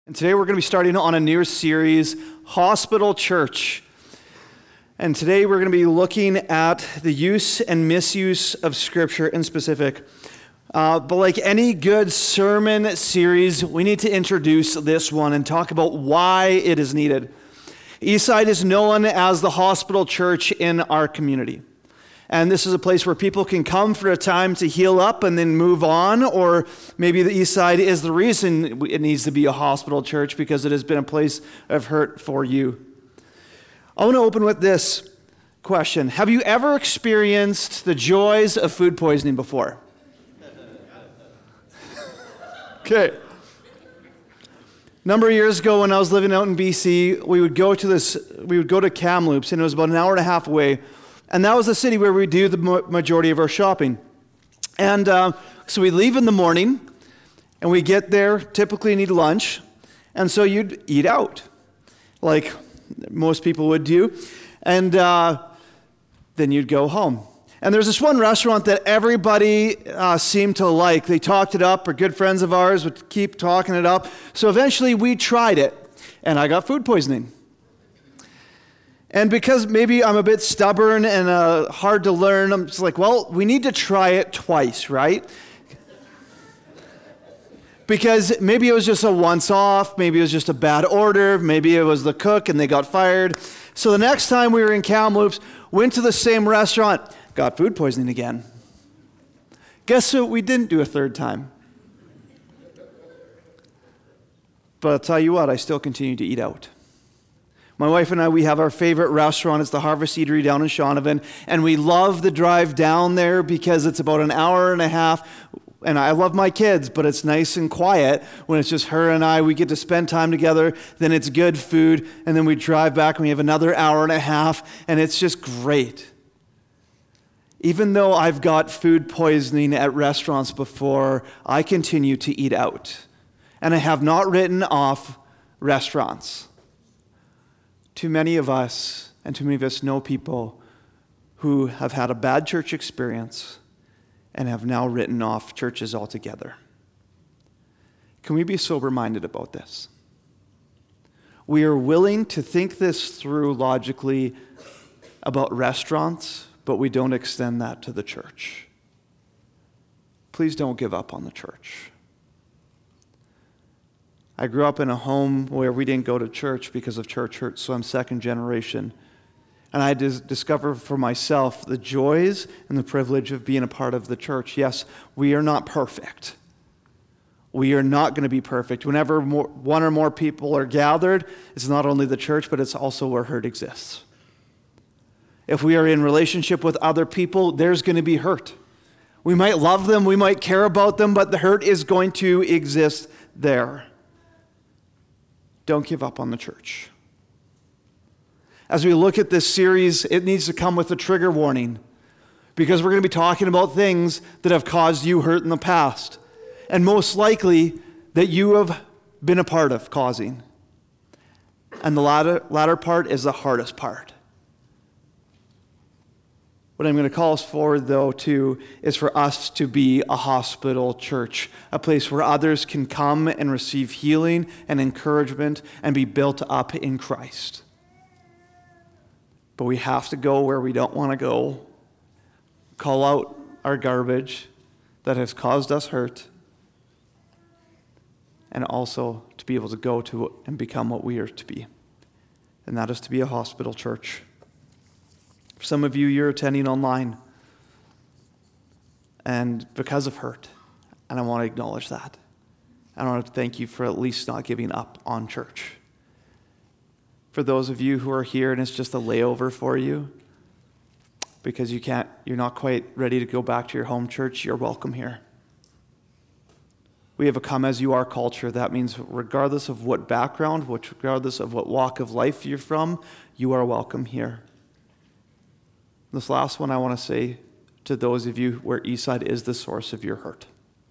And today we're going to be starting on a new series, Hospital Church. And today we're going to be looking at the use and misuse of Scripture in specific. But like any good sermon series, we need to introduce this one and talk about why it is needed. Eastside is known as the hospital church in our community. And this is a place where people can come for a time to heal up and then move on, or maybe the Eastside is the reason it needs to be a hospital church because it has been a place of hurt for you. I want to open with this question. Have you ever experienced the joys of food poisoning before? Okay. A number of years ago when I was living out in BC, we would go to Kamloops, and it was about an hour and a half away. And that was the city where we do the majority of our shopping. And so we leave in the morning, and we get there, typically need lunch. And so you'd eat out, like most people would do. And then you'd go home. And there's this one restaurant that everybody seemed to like. They talked it up, or good friends of ours would keep talking it up. So eventually we tried it, and I got food poisoning. And because maybe I'm a bit stubborn and hard to learn, I'm just like, well, we need to try it twice, right? Because maybe it was just a once-off, maybe it was just a bad order, maybe it was the cook and they got fired. So the next time we were in Kamloops, went to the same restaurant, got food poisoning again. Guess what we didn't do a third time? But I'll tell you what, I still continue to eat out. My wife and I, we have our favorite restaurant. It's the Harvest Eatery down in Shaunavon, and we love the drive down there because it's about an hour and a half, and I love my kids, but it's nice and quiet when it's just her and I. We get to spend time together, then it's good food, and then we drive back and we have another hour and a half, and it's just great. Even though I've got food poisoning at restaurants before, I continue to eat out, and I have not written off restaurants. Too many of us know people who have had a bad church experience and have now written off churches altogether. Can we be sober-minded about this? We are willing to think this through logically about restaurants, but we don't extend that to the church. Please don't give up on the church. I grew up in a home where we didn't go to church because of church hurt, so I'm second generation. And I discovered for myself the joys and the privilege of being a part of the church. Yes, we are not perfect. We are not going to be perfect. Whenever one or more people are gathered, it's not only the church, but it's also where hurt exists. If we are in relationship with other people, there's going to be hurt. We might love them, we might care about them, but the hurt is going to exist there. Don't give up on the church. As we look at this series, it needs to come with a trigger warning because we're going to be talking about things that have caused you hurt in the past and most likely that you have been a part of causing. And the latter part is the hardest part. What I'm going to call us forward, though, too, is for us to be a hospital church, a place where others can come and receive healing and encouragement and be built up in Christ. But we have to go where we don't want to go, call out our garbage that has caused us hurt, and also to be able to go to and become what we are to be, and that is to be a hospital church. For some of you, you're attending online, and because of hurt, and I want to acknowledge that. I want to thank you for at least not giving up on church. For those of you who are here and it's just a layover for you, because you're not quite ready to go back to your home church, you're welcome here. We have a come as you are culture. That means regardless of what background, regardless of what walk of life you're from, you are welcome here. This last one I want to say to those of you where Eastside is the source of your hurt.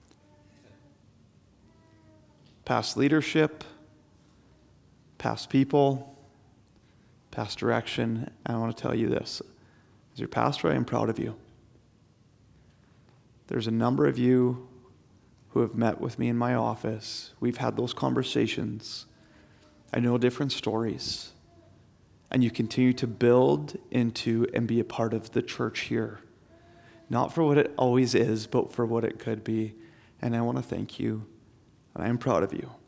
Past leadership, past people, past direction. And I want to tell you this. As your pastor, I am proud of you. There's a number of you who have met with me in my office. We've had those conversations. I know different stories. And you continue to build into and be a part of the church here. Not for what it always is, but for what it could be. And I want to thank you. And I am proud of you.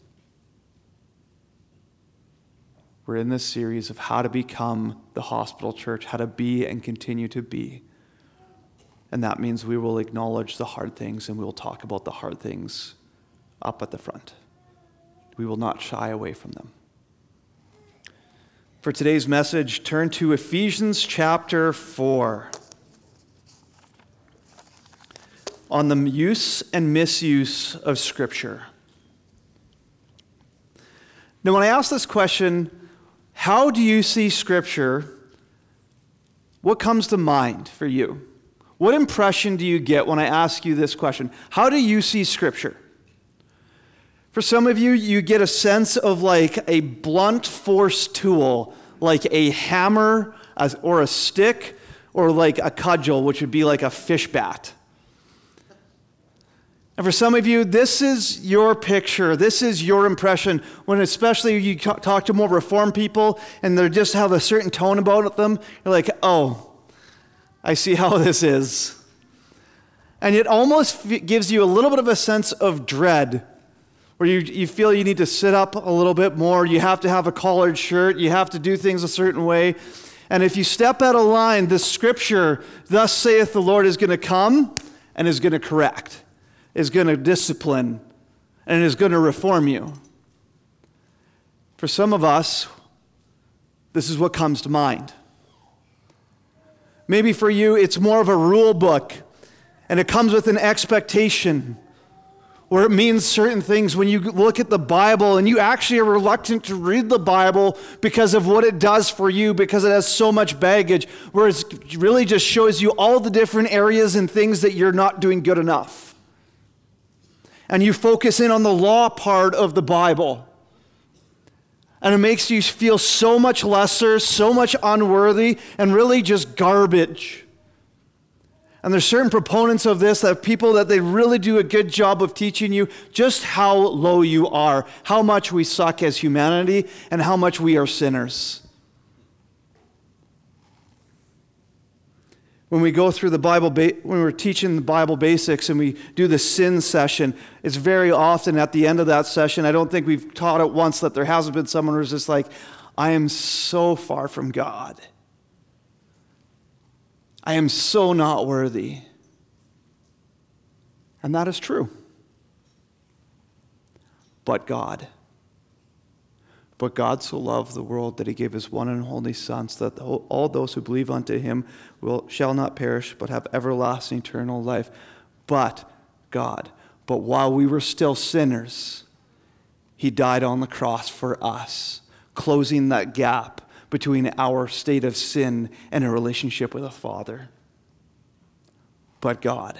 We're in this series of how to become the hospital church, how to be and continue to be. And that means we will acknowledge the hard things and we will talk about the hard things up at the front. We will not shy away from them. For today's message, turn to Ephesians chapter 4. On the use and misuse of Scripture. Now, when I ask this question, how do you see Scripture? What comes to mind for you? What impression do you get when I ask you this question? How do you see Scripture? For some of you, you get a sense of like a blunt force tool, like a hammer or a stick, or like a cudgel, which would be like a fish bat. And for some of you, this is your picture, this is your impression, when especially you talk to more Reformed people and they just have a certain tone about them, you're like, oh, I see how this is. And it almost gives you a little bit of a sense of dread, where you feel you need to sit up a little bit more, you have to have a collared shirt, you have to do things a certain way. And if you step out of line, the Scripture, thus saith the Lord, is going to come and is going to correct, is going to discipline, and is going to reform you. For some of us, this is what comes to mind. Maybe for you, it's more of a rule book, and it comes with an expectation, or it means certain things when you look at the Bible, and you actually are reluctant to read the Bible because of what it does for you, because it has so much baggage, where it really just shows you all the different areas and things that you're not doing good enough. And you focus in on the law part of the Bible. And it makes you feel so much lesser, so much unworthy, and really just garbage. And there's certain proponents of this, that people that they really do a good job of teaching you just how low you are, how much we suck as humanity, and how much we are sinners. When we go through the Bible, when we're teaching the Bible basics and we do the sin session, it's very often at the end of that session, I don't think we've taught it once that there hasn't been someone who's just like, I am so far from God. I am so not worthy. And that is true. But God so loved the world that he gave his one and only Son, so that all those who believe unto him shall not perish, but have everlasting eternal life. But while we were still sinners, he died on the cross for us, closing that gap between our state of sin and a relationship with a Father. But God.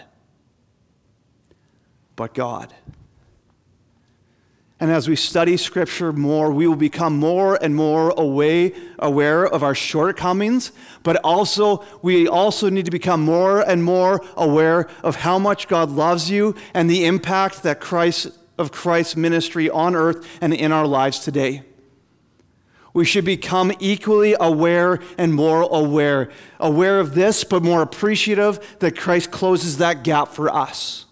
And as we study Scripture more, we will become more and more aware of our shortcomings, but we also need to become more and more aware of how much God loves you and the impact that Christ's ministry on earth and in our lives today. We should become equally aware and more aware of this, but more appreciative that Christ closes that gap for us.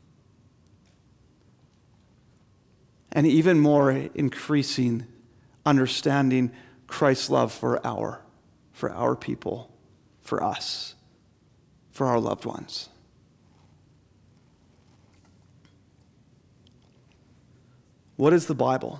And even more increasing understanding Christ's love for our people, for us, for our loved ones. What is the Bible?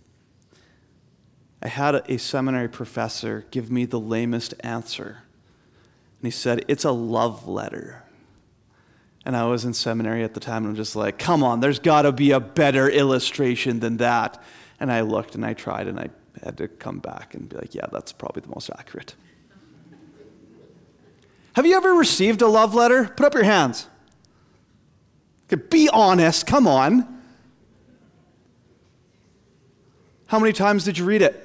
I had a seminary professor give me the lamest answer. And he said, it's a love letter. And I was in seminary at the time, and I'm just like, come on, there's got to be a better illustration than that. And I looked, and I tried, and I had to come back and be like, yeah, that's probably the most accurate. Have you ever received a love letter? Put up your hands. Okay, be honest, come on. How many times did you read it?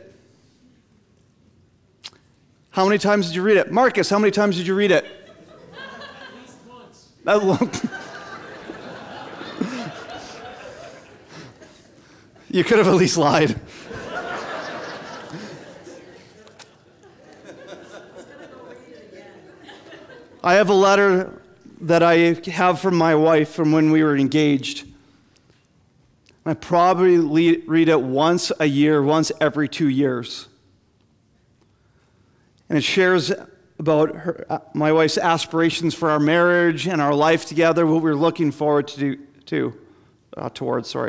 How many times did you read it? Marcus, how many times did you read it? At least once. You could have at least lied. I have a letter that I have from my wife from when we were engaged. I probably read it once a year, once every 2 years. And it shares about my wife's aspirations for our marriage and our life together, what we're looking forward towards.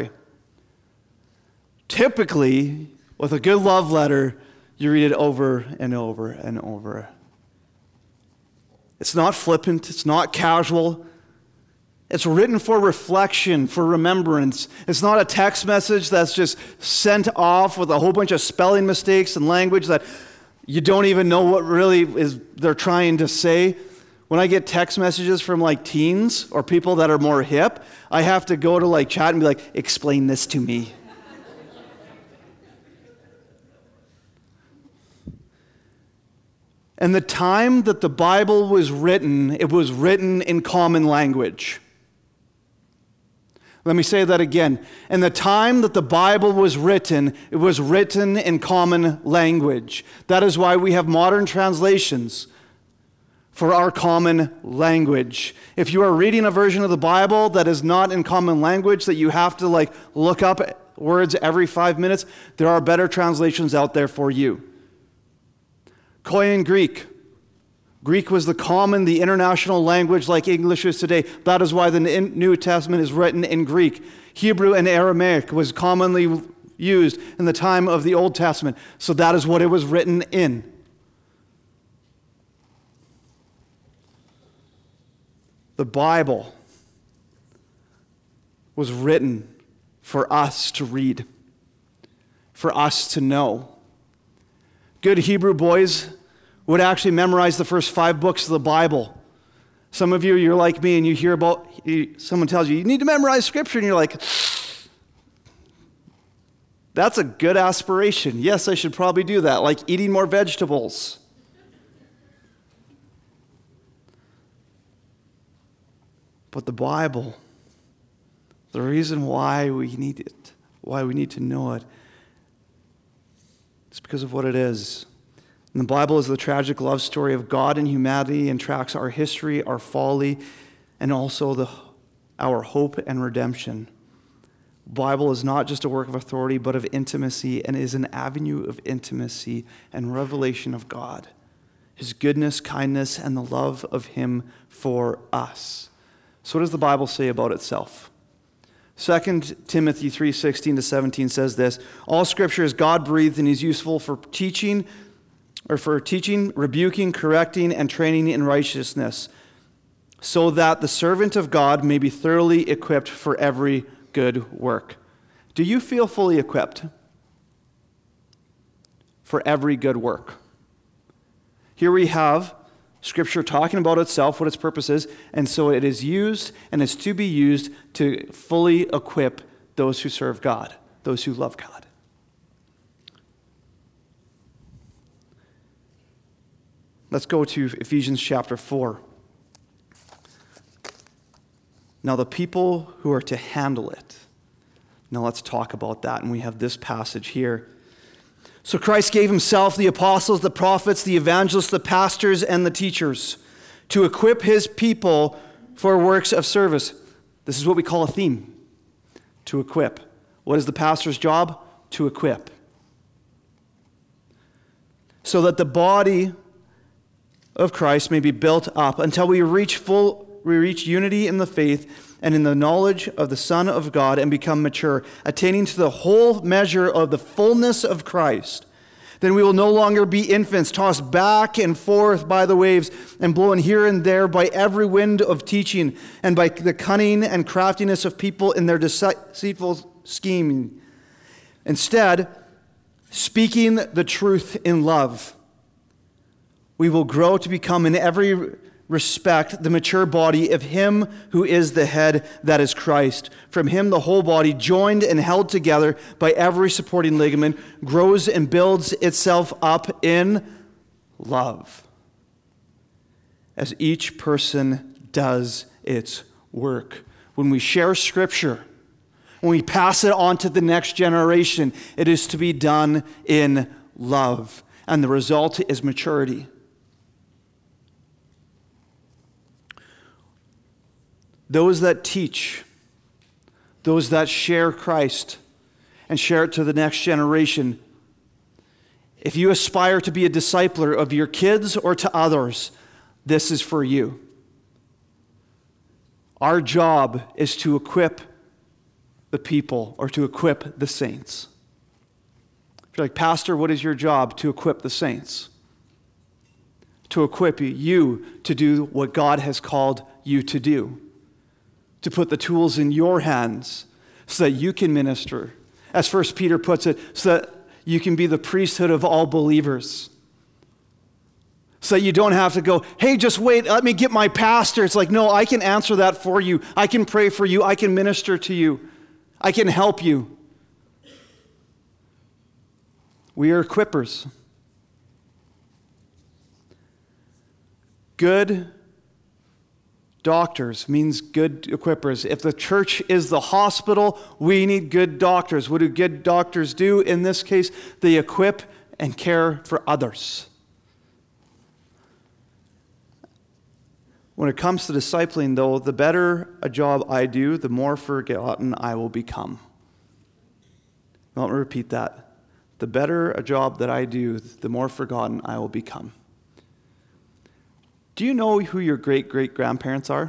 Typically, with a good love letter, you read it over and over and over. It's not flippant, it's not casual. It's written for reflection, for remembrance. It's not a text message that's just sent off with a whole bunch of spelling mistakes and language that you don't even know what really is they're trying to say. When I get text messages from like teens or people that are more hip, I have to go to like chat and be like, explain this to me. And the time that the Bible was written, it was written in common language. Let me say that again. In the time that the Bible was written, it was written in common language. That is why we have modern translations for our common language. If you are reading a version of the Bible that is not in common language, that you have to like look up words every 5 minutes, there are better translations out there for you. Koine Greek. Greek was the international language like English is today. That is why the New Testament is written in Greek. Hebrew and Aramaic was commonly used in the time of the Old Testament. So that is what it was written in. The Bible was written for us to read, for us to know. Good Hebrew boys would actually memorize the first 5 books of the Bible. Some of you, you're like me, and you hear about, someone tells you need to memorize Scripture, and you're like, that's a good aspiration. Yes, I should probably do that, like eating more vegetables. But the Bible, the reason why we need it, why we need to know it, it's because of what it is. And the Bible is the tragic love story of God and humanity and tracks our history, our folly, and also our hope and redemption. The Bible is not just a work of authority, but of intimacy, and is an avenue of intimacy and revelation of God, His goodness, kindness, and the love of Him for us. So what does the Bible say about itself? 2 Timothy 3:16-17 says this: all Scripture is God-breathed and is useful for teaching, rebuking, correcting, and training in righteousness, so that the servant of God may be thoroughly equipped for every good work. Do you feel fully equipped for every good work? Here we have Scripture talking about itself, what its purpose is, and so it is used and is to be used to fully equip those who serve God, those who love God. Let's go to Ephesians chapter 4. Now, the people who are to handle it. Now, let's talk about that. And we have this passage here. So Christ gave Himself, the apostles, the prophets, the evangelists, the pastors, and the teachers to equip His people for works of service. This is what we call a theme. To equip. What is the pastor's job? To equip. So that the body of Christ may be built up until we reach unity in the faith and in the knowledge of the Son of God and become mature, attaining to the whole measure of the fullness of Christ. Then we will no longer be infants, tossed back and forth by the waves and blown here and there by every wind of teaching and by the cunning and craftiness of people in their deceitful scheming. Instead, speaking the truth in love, we will grow to become in every respect the mature body of Him who is the head, that is Christ. From Him the whole body, joined and held together by every supporting ligament, grows and builds itself up in love, as each person does its work. When we share Scripture, when we pass it on to the next generation, it is to be done in love. And the result is maturity. Those that teach, those that share Christ and share it to the next generation, if you aspire to be a discipler of your kids or to others, this is for you. Our job is to equip the people or to equip the saints. If you're like, Pastor, what is your job? To equip the saints. To equip you to do what God has called you to do. To put the tools in your hands so that you can minister. As 1 Peter puts it, so that you can be the priesthood of all believers. So that you don't have to go, hey, just wait, let me get my pastor. It's like, no, I can answer that for you. I can pray for you. I can minister to you. I can help you. We are equippers. Good doctors means good equippers. If the church is the hospital, we need good doctors. What do good doctors do? In this case, they equip and care for others. When it comes to discipling, though, the better a job I do, the more forgotten I will become. Let me repeat that. The better a job that I do, the more forgotten I will become. Do you know who your great-great-grandparents are?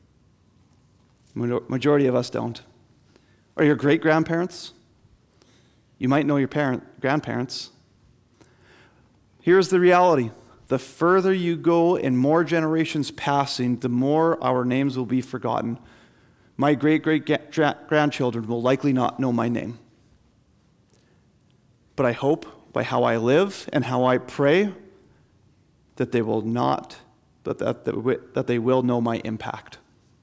Majority of us don't. Or your great-grandparents? You might know your grandparents. Here's the reality. The further you go in more generations passing, the more our names will be forgotten. My great-great-grandchildren will likely not know my name. But I hope by how I live and how I pray that they will not, that they will know my impact.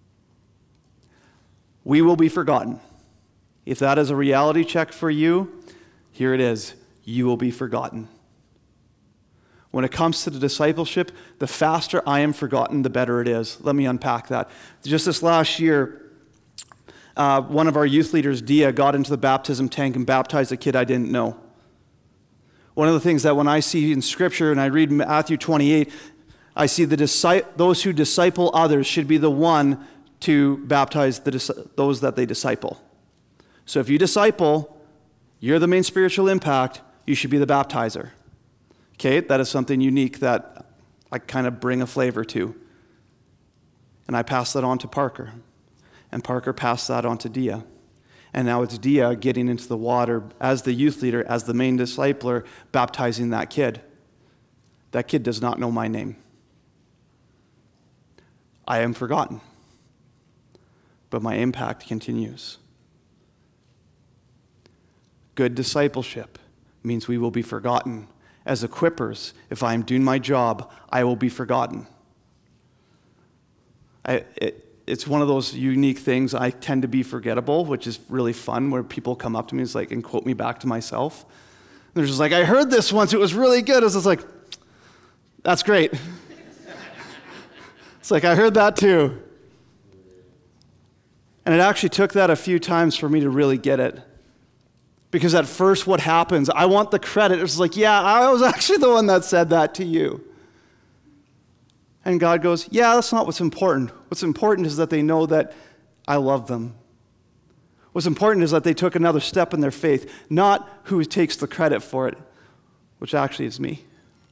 We will be forgotten. If that is a reality check for you, here it is. You will be forgotten. When it comes to the discipleship, the faster I am forgotten, the better it is. Let me unpack that. Just this last year, one of our youth leaders, Dia, got into the baptism tank and baptized a kid I didn't know. One of the things that when I see in Scripture, and I read Matthew 28, I see those who disciple others should be the one to baptize those that they disciple. So if you disciple, you're the main spiritual impact, you should be the baptizer. Okay, that is something unique that I kind of bring a flavor to. And I pass that on to Parker. And Parker passed that on to Dia. And now it's Dia getting into the water as the youth leader, as the main discipler, baptizing that kid. That kid does not know my name. I am forgotten. But my impact continues. Good discipleship means we will be forgotten. As equippers, if I am doing my job, I will be forgotten. It's one of those unique things. I tend to be forgettable, which is really fun, where people come up to me and quote me back to myself. They're just like, I heard this once, it was really good. It's like, that's great. It's like, I heard that too. And it actually took that a few times for me to really get it. Because at first what happens, I want the credit. It's like, yeah, I was actually the one that said that to you. And God goes, yeah, that's not what's important. What's important is that they know that I love them. What's important is that they took another step in their faith, not who takes the credit for it, which actually is me.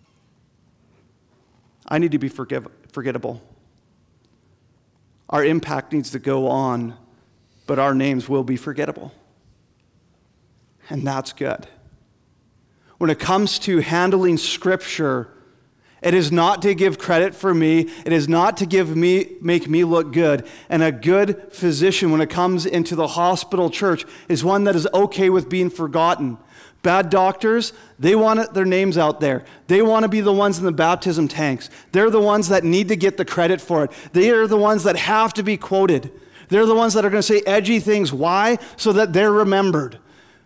I need to be forgettable. Our impact needs to go on, but our names will be forgettable. And that's good. When it comes to handling Scripture, it is not to give credit for me. It is not to make me look good. And a good physician, when it comes into the hospital church, is one that is okay with being forgotten. Bad doctors, they want their names out there. They want to be the ones in the baptism tanks. They're the ones that need to get the credit for it. They are the ones that have to be quoted. They're the ones that are going to say edgy things. Why? So that they're remembered.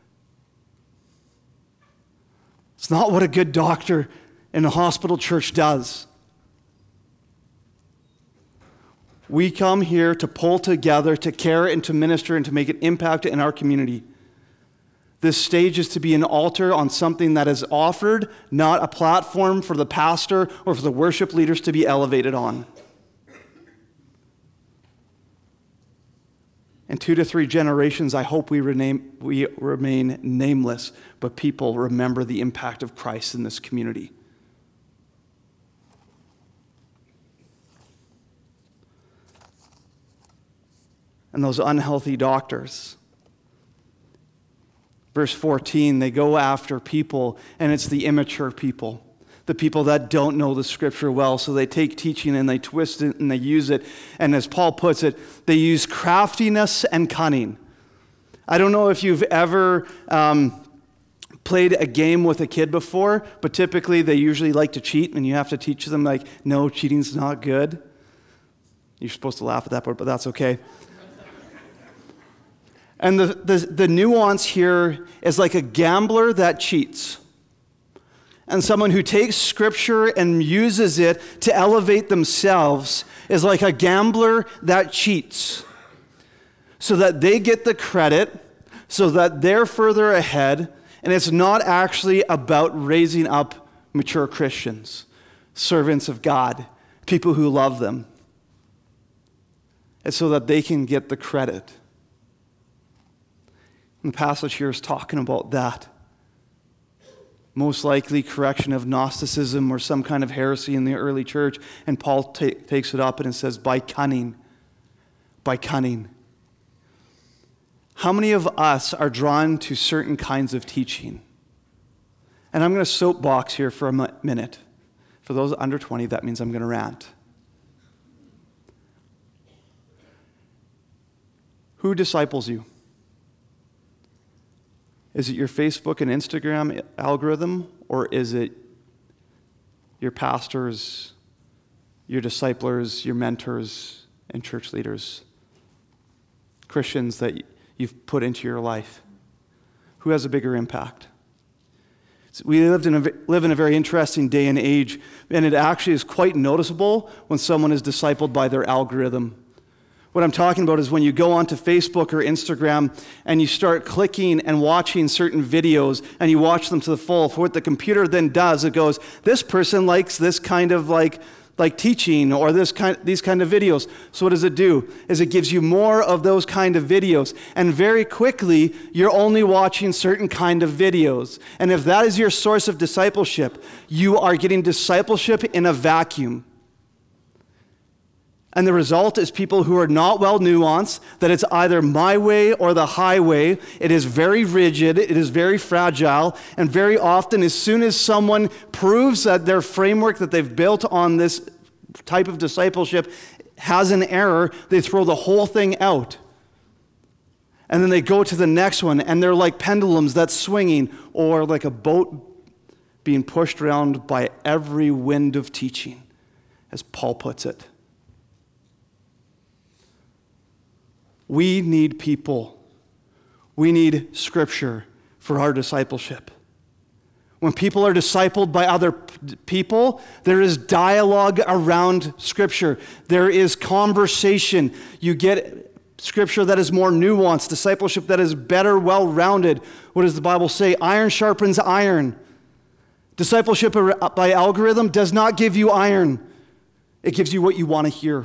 It's not what a good doctor in a hospital church does. We come here to pull together, to care and to minister and to make an impact in our community. This stage is to be an altar on something that is offered, not a platform for the pastor or for the worship leaders to be elevated on. In 2 to 3 generations, I hope we remain nameless, but people remember the impact of Christ in this community. And those unhealthy doctors. Verse 14, they go after people, and it's the immature people. The people that don't know the Scripture well, so they take teaching and they twist it and they use it. And as Paul puts it, they use craftiness and cunning. I don't know if you've ever played a game with a kid before, but typically they usually like to cheat, and you have to teach them, like, no, cheating's not good. You're supposed to laugh at that part, but that's okay. And the nuance here is like a gambler that cheats. And someone who takes Scripture and uses it to elevate themselves is like a gambler that cheats. So that they get the credit, so that they're further ahead, and it's not actually about raising up mature Christians, servants of God, people who love them. It's so that they can get the credit. And the passage here is talking about that. Most likely correction of Gnosticism or some kind of heresy in the early church. And Paul takes it up and it says, by cunning. By cunning. How many of us are drawn to certain kinds of teaching? And I'm going to soapbox here for a minute. For those under 20, that means I'm going to rant. Who disciples you? Is it your Facebook and Instagram algorithm, or is it your pastors, your disciplers, your mentors, and church leaders? Christians that you've put into your life? Who has a bigger impact? We live in a very interesting day and age, and it actually is quite noticeable when someone is discipled by their algorithm. What I'm talking about is when you go onto Facebook or Instagram and you start clicking and watching certain videos and you watch them to the full. For what the computer then does, it goes, this person likes this kind of like teaching or these kind of videos. So what does it do? Is it gives you more of those kind of videos. And very quickly, you're only watching certain kind of videos. And if that is your source of discipleship, you are getting discipleship in a vacuum. And the result is people who are not well nuanced, that it's either my way or the highway. It is very rigid, it is very fragile, and very often as soon as someone proves that their framework that they've built on this type of discipleship has an error, they throw the whole thing out. And then they go to the next one, and they're like pendulums that's swinging, or like a boat being pushed around by every wind of teaching, as Paul puts it. We need people. We need Scripture for our discipleship. When people are discipled by other people, there is dialogue around Scripture. There is conversation. You get Scripture that is more nuanced, discipleship that is better, well-rounded. What does the Bible say? Iron sharpens iron. Discipleship by algorithm does not give you iron. It gives you what you want to hear.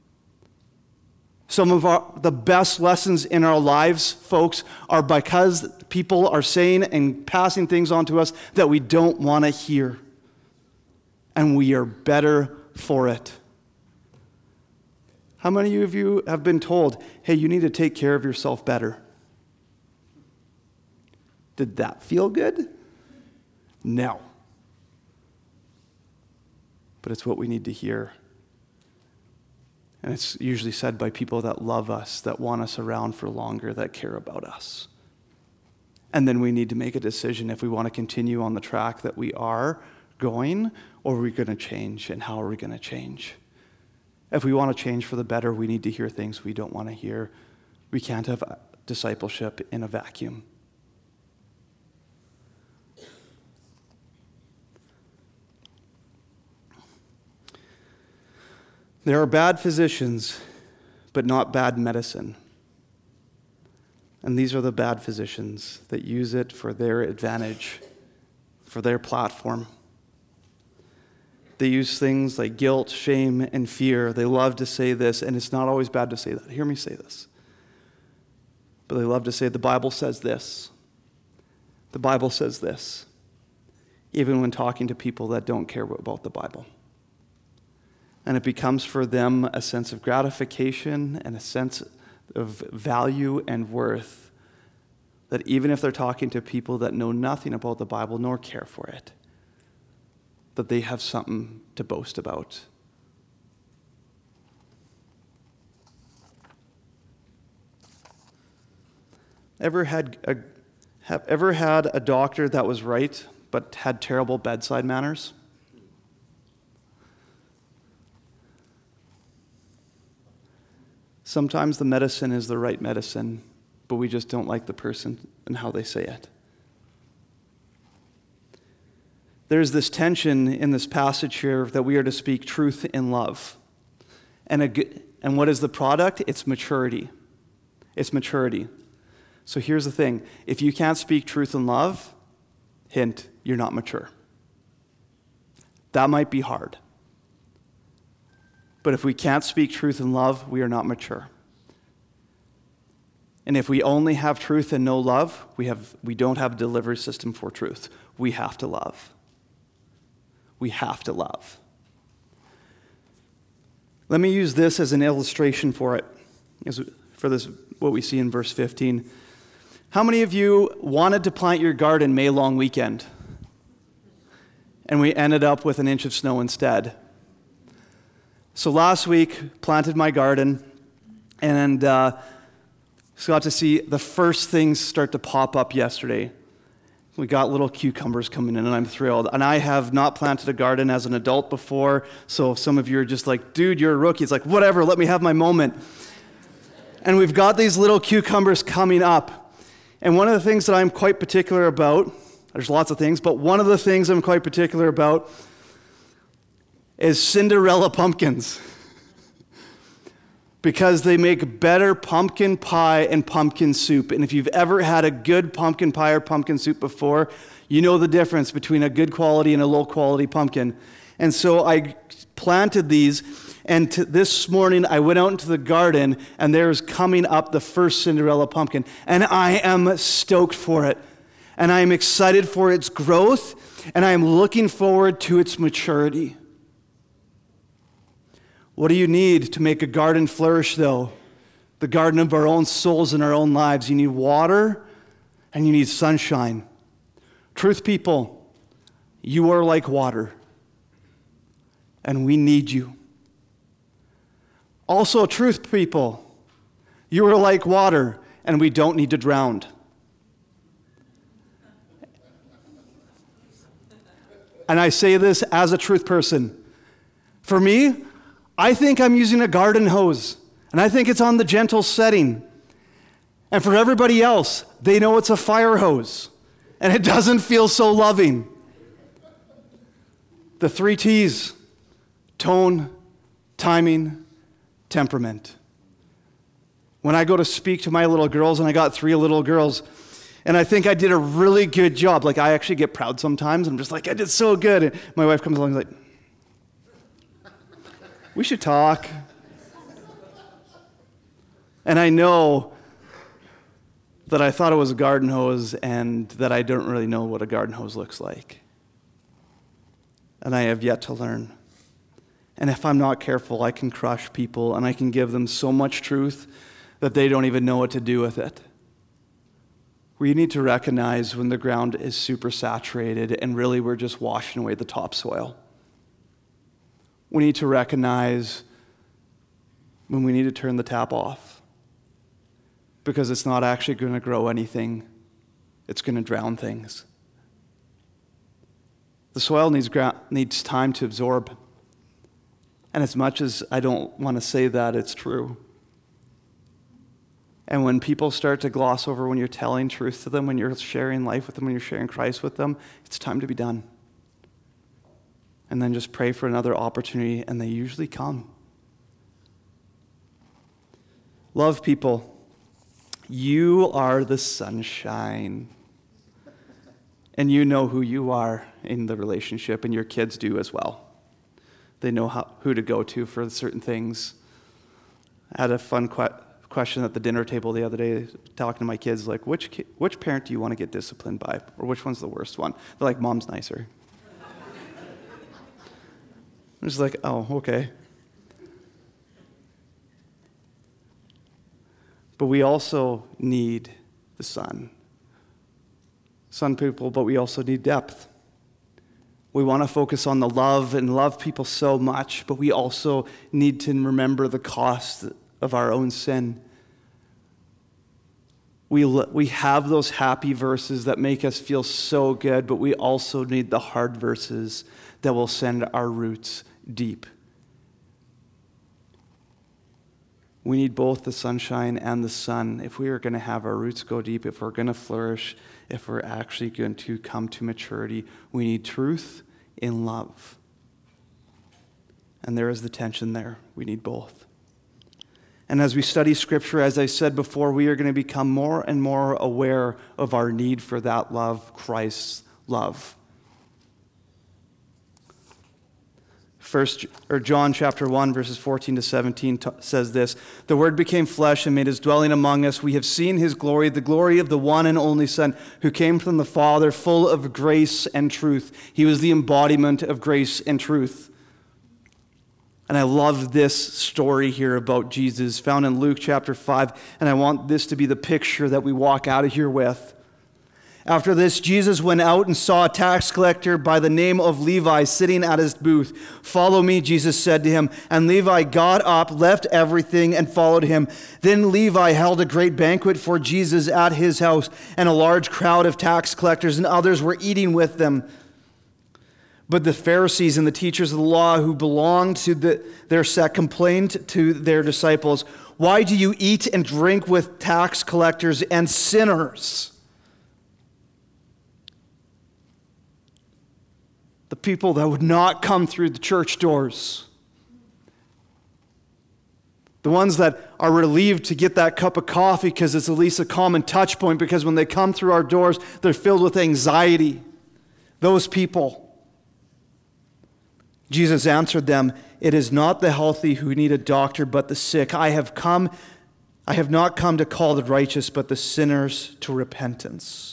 Some of the best lessons in our lives, folks, are because people are saying and passing things on to us that we don't want to hear. And we are better for it. How many of you have been told, hey, you need to take care of yourself better? Did that feel good? No. But it's what we need to hear. And it's usually said by people that love us, that want us around for longer, that care about us. And then we need to make a decision if we want to continue on the track that we are going, or are we going to change, and how are we going to change? If we want to change for the better, we need to hear things we don't want to hear. We can't have discipleship in a vacuum. There are bad physicians, but not bad medicine. And these are the bad physicians that use it for their advantage, for their platform. They use things like guilt, shame, and fear. They love to say this, and it's not always bad to say that. Hear me say this. But they love to say, the Bible says this. The Bible says this. Even when talking to people that don't care about the Bible. And it becomes for them a sense of gratification and a sense of value and worth, that even if they're talking to people that know nothing about the Bible nor care for it, that they have something to boast about. Ever had a doctor that was right but had terrible bedside manners? Sometimes the medicine is the right medicine, but we just don't like the person and how they say it. There's this tension in this passage here that we are to speak truth in love. And what is the product? It's maturity. It's maturity. So here's the thing. If you can't speak truth in love, hint, you're not mature. That might be hard. But if we can't speak truth in love, we are not mature. And if we only have truth and no love, we don't have a delivery system for truth. We have to love. We have to love. Let me use this as an illustration for it, for this, what we see in verse 15. How many of you wanted to plant your garden May long weekend? And we ended up with an inch of snow instead. So last week, planted my garden, and got to see the first things start to pop up yesterday. We got little cucumbers coming in, and I'm thrilled. And I have not planted a garden as an adult before, so if some of you are just like, dude, you're a rookie. It's like, whatever, let me have my moment. And we've got these little cucumbers coming up. And one of the things that I'm quite particular about, there's lots of things, but one of the things I'm quite particular about is Cinderella pumpkins. Because they make better pumpkin pie and pumpkin soup. And if you've ever had a good pumpkin pie or pumpkin soup before, you know the difference between a good quality and a low quality pumpkin. And so I planted these, and this morning I went out into the garden, and there's coming up the first Cinderella pumpkin. And I am stoked for it. And I am excited for its growth, and I am looking forward to its maturity. What do you need to make a garden flourish, though? The garden of our own souls and our own lives. You need water and you need sunshine. Truth, people, you are like water, and we need you. Also, truth, people, you are like water, and we don't need to drown. And I say this as a truth person. For me, I think I'm using a garden hose, and I think it's on the gentle setting. And for everybody else, they know it's a fire hose, and it doesn't feel so loving. The 3 T's: tone, timing, temperament. When I go to speak to my little girls, and I got 3 little girls, and I think I did a really good job. Like, I actually get proud sometimes. I'm just like, I did so good. And my wife comes along and is like, we should talk. And I know that I thought it was a garden hose and that I don't really know what a garden hose looks like. And I have yet to learn. And if I'm not careful, I can crush people and I can give them so much truth that they don't even know what to do with it. We need to recognize when the ground is super saturated and really we're just washing away the topsoil. We need to recognize when we need to turn the tap off, because it's not actually going to grow anything. It's going to drown things. The soil needs time to absorb. And as much as I don't want to say that, it's true. And when people start to gloss over when you're telling truth to them, when you're sharing life with them, when you're sharing Christ with them, it's time to be done. And then just pray for another opportunity, and they usually come. Love people. You are the sunshine. And you know who you are in the relationship, and your kids do as well. They know who to go to for certain things. I had a fun question at the dinner table the other day, talking to my kids, like, which parent do you want to get disciplined by? Or which one's the worst one? They're like, Mom's nicer. I'm just like, oh, okay. But we also need the sun. Sun people, but we also need depth. We want to focus on the love and love people so much, but we also need to remember the cost of our own sin. We have those happy verses that make us feel so good, but we also need the hard verses that will send our roots deep. We need both the sunshine and the sun if we are going to have our roots go deep, if we're going to flourish, if we're actually going to come to maturity. We need truth in love. And there is the tension there. We need both. And as we study Scripture, as I said before, we are going to become more and more aware of our need for that love, Christ's love. John chapter 1, verses 14 to 17 says this, "The Word became flesh and made his dwelling among us. We have seen his glory, the glory of the one and only Son, who came from the Father, full of grace and truth." He was the embodiment of grace and truth. And I love this story here about Jesus, found in Luke chapter 5, and I want this to be the picture that we walk out of here with. After this, Jesus went out and saw a tax collector by the name of Levi sitting at his booth. "Follow me," Jesus said to him. And Levi got up, left everything, and followed him. Then Levi held a great banquet for Jesus at his house, and a large crowd of tax collectors and others were eating with them. But the Pharisees and the teachers of the law who belonged to their sect complained to their disciples, "Why do you eat and drink with tax collectors and sinners?" The people that would not come through the church doors. The ones that are relieved to get that cup of coffee because it's at least a common touch point, because when they come through our doors, they're filled with anxiety. Those people. Jesus answered them, "It is not the healthy who need a doctor, but the sick. I have not come to call the righteous, but the sinners to repentance."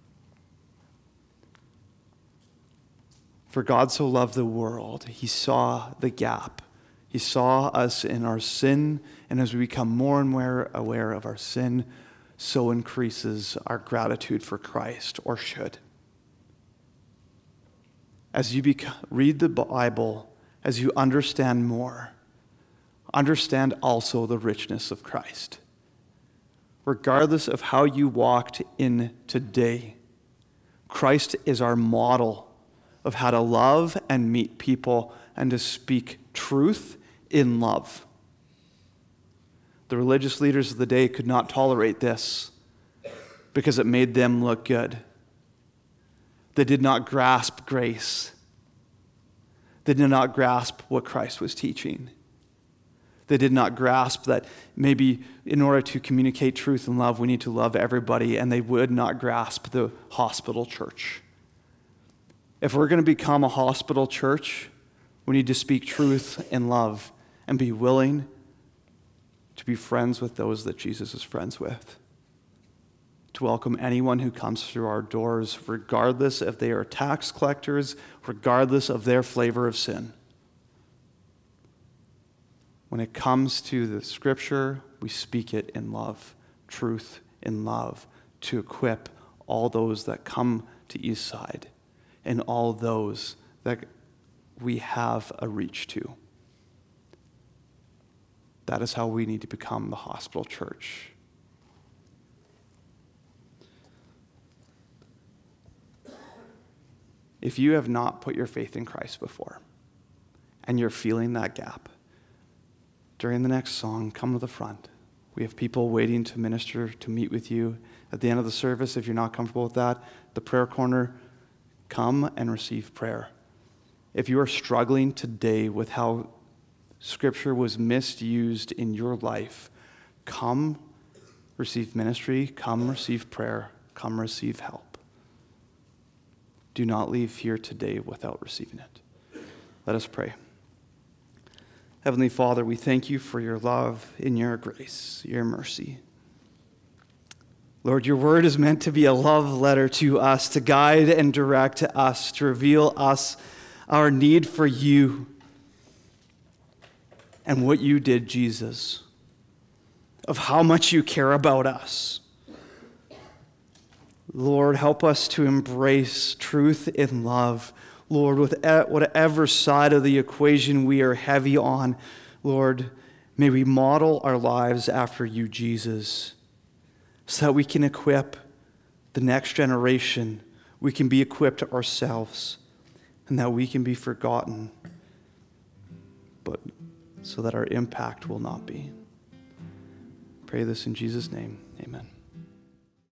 For God so loved the world, he saw the gap. He saw us in our sin, and as we become more and more aware of our sin, so increases our gratitude for Christ, or should. As you read the Bible, as you understand more, understand also the richness of Christ. Regardless of how you walked in today, Christ is our model of how to love and meet people and to speak truth in love. The religious leaders of the day could not tolerate this because it made them look good. They did not grasp grace. They did not grasp what Christ was teaching. They did not grasp that maybe in order to communicate truth and love, we need to love everybody, and they would not grasp the hospital church. If we're going to become a hospital church, we need to speak truth in love and be willing to be friends with those that Jesus is friends with. To welcome anyone who comes through our doors, regardless if they are tax collectors, regardless of their flavor of sin. When it comes to the Scripture, we speak it in love, truth in love, to equip all those that come to Eastside and all those that we have a reach to. That is how we need to become the hospital church. If you have not put your faith in Christ before, and you're feeling that gap, during the next song, come to the front. We have people waiting to minister, to meet with you. At the end of the service, if you're not comfortable with that, the prayer corner, come and receive prayer. If you are struggling today with how Scripture was misused in your life, Come receive ministry, come receive prayer, come receive help. Do not leave here today without receiving it. Let us pray. Heavenly Father, we thank you for your love and your grace, your mercy. Lord, your word is meant to be a love letter to us, to guide and direct us, to reveal us our need for you and what you did, Jesus, of how much you care about us. Lord, help us to embrace truth in love. Lord, with whatever side of the equation we are heavy on, Lord, may we model our lives after you, Jesus, so that we can equip the next generation, we can be equipped ourselves, and that we can be forgotten, but so that our impact will not be. Pray this in Jesus' name. Amen.